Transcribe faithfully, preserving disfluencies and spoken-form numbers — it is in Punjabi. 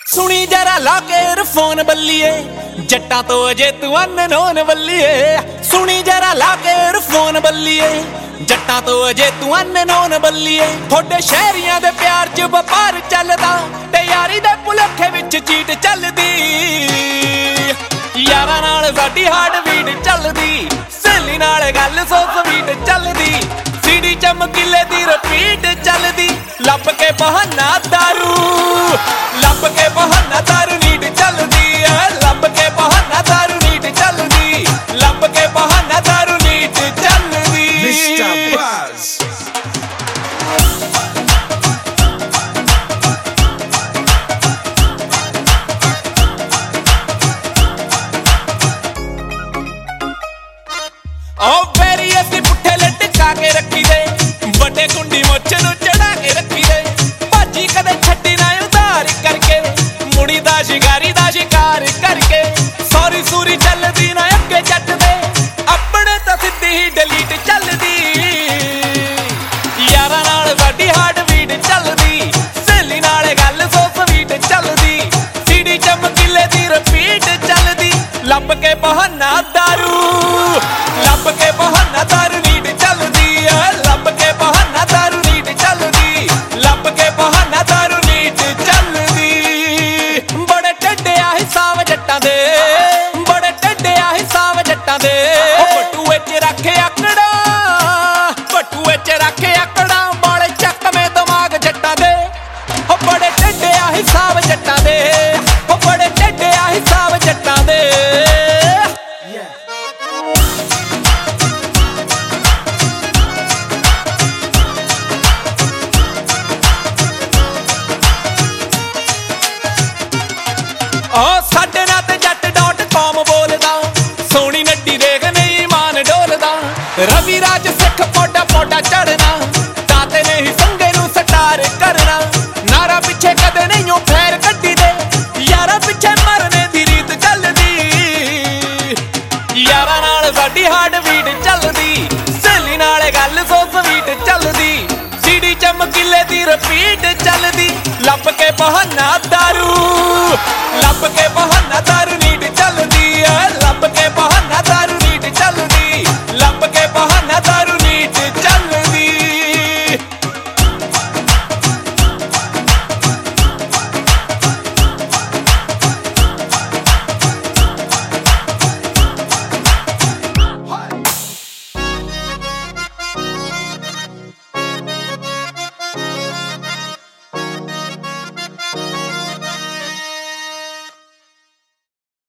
ਸੁਣੀ ਜਰਾ ਲਾ ਕੇ ਰਫੋਨ ਬੱਲੀਏ ਜੱਟਾਂ ਤੋਂ ਅਜੇ ਤੂੰ ਅਨਨੋਨ ਬੱਲੀਏ। ਸੁਣੀ ਜਰਾ ਲਾ ਕੇ ਰਫੋਨ ਬੱਲੀਏ ਜੱਟਾਂ ਤੋਂ ਅਜੇ ਤੂੰ ਅਨਨੋਨ ਬੱਲੀਏ। ਥੋੜੇ ਸ਼ਹਿਰੀਆਂ ਦੇ ਪਿਆਰ 'ਚ ਵਪਾਰ ਚੱਲਦਾ ਤੇ ਯਾਰੀ ਦੇ ਭੁਲੇਖੇ ਵਿੱਚ ਚੀਟ ਚੱਲਦੀ। ਯਾਰਾਂ ਨਾਲ ਸਾਡੀ ਹਾਰਟ ਬੀਟ ਚੱਲਦੀ, ਸਹੇਲੀ ਨਾਲ ਗੱਲ ਸੋ ਸਵੀਟ ਚੱਲਦੀ। ਸੀਡੀ ਚਮਕੀਲੇ ਦੀ ਰਿਪੀਟ ਚੱਲਦੀ, ਲੱਭ ਕੇ ਬਹਾਨਾ ਦਾਰੂ ਲੱਭ ਕੇ ਬਹਾਨਾ ਦਾਰੂ ਨੀਟ ਚੱਲਦੀ ਐ। ਲੱਭ ਕੇ ਬਹਾਨਾ ਦਾਰੂ ਨੀਟ ਚੱਲਦੀ, ਲੱਭ ਕੇ ਬਹਾਨਾ ਦਾਰੂ ਨੀਟ ਚੱਲਦੀ। ਮਿਸਟਰ Buzz ਓ ਬੇਰੀ ਅਸੀਂ ਪੁੱਠੇ ਲਟਕਾ ਕੇ ਰੱਖੀ ਦੇ, ਵੱਡੇ ਕੁੰਡੀ ਮੁੱਛ ਨੂੰ ਚੜਾ ਕੇ ਰੱਖੀ ਦੇ। ਭਾਜੀ ਕਦੇ ਛੱਡੀ ਨਾ ਉਧਾਰ ਕਰਕੇ, ਮੁੜੀ ਦਾ ਸ਼ਿਕਾਰੀ ਦਾ ਸ਼ਿਕਾਰ ਕਰਕੇ। ਸੌਰੀ ਸੂਰੀ ਚੱਲਦੀ ਨਾ ਅੱਗੇ ਜੱਟ ਦੇ, ਆਪਣੇ ਤਾਂ ਸਿੱਧੀ ਹੀ ਡਿਲੀਟ ਚੱਲਦੀ। ਯਾਰਾਂ ਨਾਲ ਸਾਡੀ ਹਾਰਟ ਬੀਟ ਚੱਲਦੀ, ਸਹੇਲੀ ਨਾਲ ਗੱਲ ਸੋ ਸਵੀਟ ਚੱਲਦੀ। ਸੀਡੀ ਚਮਕੀਲੇ ਦੀ ਰਿਪੀਟ ਚੱਲਦੀ, ਲੱਭ ਕੇ ਬਹਾਨਾ ਦਾਰੂ ਲੱਭ ਕੇ ਬਹਾਨਾ ਦਾਰੂ ਨੀਟ ਚੱਲਦੀ ਐ। ਲੱਭ ਕੇ ਬਹਾਨਾ ਦਾਰੂ ਨੀਟ ਚੱਲਦੀ, ਲੱਭ ਕੇ ਬਹਾਨਾ ਦਾਰੂ ਨੀਟ ਚੱਲਦੀ। ਬੜੇ ਟੱਡੇ ਆ ਹਿਸਾਬ ਜੱਟਾਂ ਦੇ, ਬੜੇ ਟੱਡੇ ਆ ਹਿਸਾਬ ਜੱਟਾਂ ਦੇ। ਬਟੂਏ 'ਚ ਰੱਖੇ ਆਕੜਾ, ਬਟੂਏ 'ਚ ਰੱਖੇ ਆਕੜਾ, ਬਾਲੇ ਚੱਕਵੇਂ ਦਿਮਾਗ ਜੱਟਾਂ ਦੇ। ਹੋ ਬੜੇ ਟੱਡੇ ਆ ਹਿਸਾਬ ਜੱਟਾਂ ਦੇ, ਹੋ ਬੜੇ ਟੱਡੇ ਆ ਹਿਸਾਬ ਜੱਟਾਂ ਦੇ। ਓ ਸਾਡੇ ਨਾਲ ਤੇ ਜੱਟ ਡਾਟ ਕਾਮ ਬੋਲਦਾ, ਸੋਹਣੀ ਨੱਡੀ ਦੇਖ ਨਹੀਂ ਮਾਨ ਡੋਲਦਾ। ਰਵੀ ਰਾਜ ਸਿੱਖ ਪੋਡਾ ਪੋਡਾ ਚੜਨਾ, ਤਾਂ ਤੇ ਨਹੀਂ ਸੰਗੇ ਨੂੰ ਸਟਾਰ ਕਰਨਾ। ਨਾਰਾ ਪਿੱਛੇ ਕਦੇ ਨਹੀਂ ਓ ਫੇਰ ਕੱਢੀ ਦੇ, ਯਾਰਾਂ ਪਿੱਛੇ ਮਰਨੇ ਦੀ ਰੀਤ ਚੱਲਦੀ। ਯਾਰਾਂ ਨਾਲ ਸਾਡੀ ਹਾਰਟ ਬੀਟ ਚੱਲਦੀ, ਸਹੇਲੀ ਨਾਲ ਗੱਲ ਸੋ ਸਵੀਟ ਚੱਲਦੀ। ਸੀਡੀ ਚਮਕੀਲੇ ਦੀ ਰਿਪੀਟ ਚੱਲਦੀ, ਲੱਭ